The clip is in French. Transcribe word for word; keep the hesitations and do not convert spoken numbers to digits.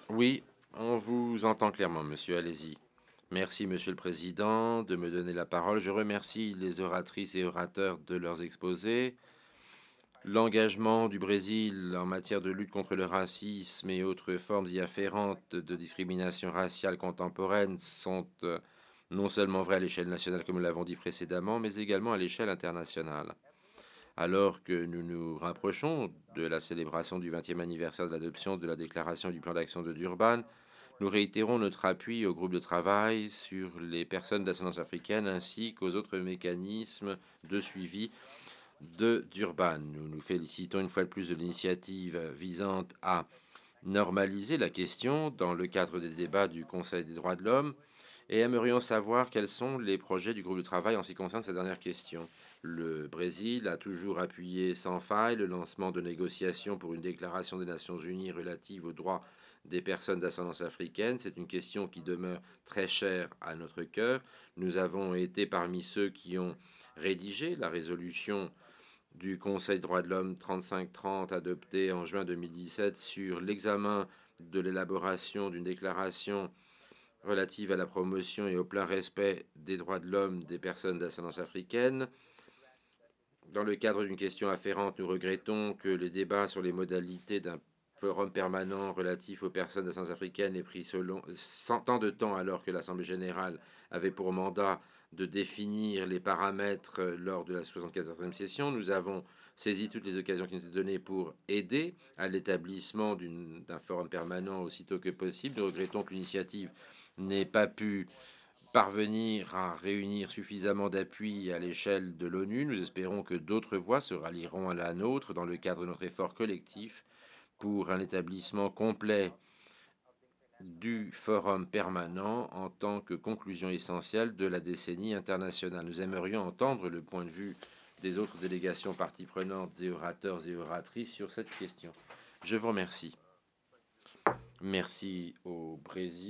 Oui, on vous entend clairement, monsieur, allez-y. Merci, monsieur le président, de me donner la parole. Je remercie les oratrices et orateurs de leurs exposés. L'engagement du Brésil en matière de lutte contre le racisme et autres formes y afférentes de discrimination raciale contemporaine sont euh, non seulement vraies à l'échelle nationale, comme nous l'avons dit précédemment, mais également à l'échelle internationale. Alors que nous nous rapprochons de la célébration du vingtième anniversaire de l'adoption de la déclaration du plan d'action de Durban, nous réitérons notre appui au groupe de travail sur les personnes d'ascendance africaine ainsi qu'aux autres mécanismes de suivi de Durban. Nous nous félicitons une fois de plus de l'initiative visant à normaliser la question dans le cadre des débats du Conseil des droits de l'homme et aimerions savoir quels sont les projets du groupe de travail en ce qui concerne cette dernière question. Le Brésil a toujours appuyé sans faille le lancement de négociations pour une déclaration des Nations Unies relative aux droits des personnes d'ascendance africaine. C'est une question qui demeure très chère à notre cœur. Nous avons été parmi ceux qui ont rédigé la résolution du Conseil des droits de l'homme trente-cinq trente adoptée en juin deux mille dix-sept sur l'examen de l'élaboration d'une déclaration relative à la promotion et au plein respect des droits de l'homme des personnes d'ascendance africaine. Dans le cadre d'une question afférente, nous regrettons que les débats sur les modalités d'un forum permanent relatif aux personnes d'ascendance africaine aient pris selon, tant de temps alors que l'Assemblée générale avait pour mandat de définir les paramètres lors de la soixante-quatorzième session. Nous avons saisi toutes les occasions qui nous étaient données pour aider à l'établissement d'un forum permanent aussitôt que possible. Nous regrettons que l'initiative n'ait pas pu parvenir à réunir suffisamment d'appui à l'échelle de l'ONU. Nous espérons que d'autres voix se rallieront à la nôtre dans le cadre de notre effort collectif pour un établissement complet du forum permanent en tant que conclusion essentielle de la décennie internationale. Nous aimerions entendre le point de vue des autres délégations parties prenantes et orateurs et oratrices sur cette question. Je vous remercie. Merci au Brésil.